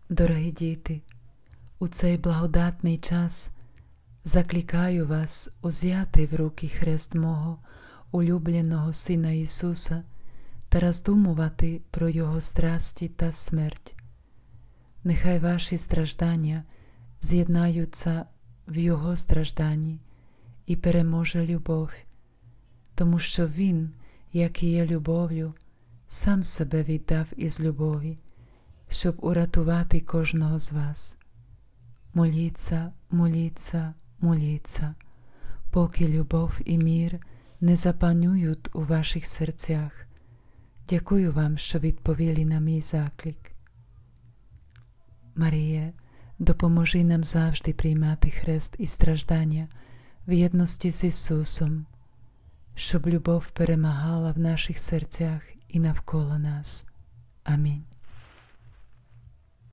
Дорогі діти, у цей благодатний час закликаю вас узяти в руки хрест мого улюбленого Сина Ісуса та роздумувати про Його страсті та смерть. Нехай ваші страждання з'єднаються в Його стражданні і переможе любов, тому що Він, як і є любов'ю, сам себе віддав із любові, щоб урятувати кожного з вас. Моліться, моліться, моліться, поки любов і мир не запанують у ваших серцях. Дякую вам, що відповіли на мій заклик. Маріє, допоможи нам завжди приймати хрест і страждання в єдності з Ісусом, щоб любов перемагала в наших серцях і навколо нас. Амінь.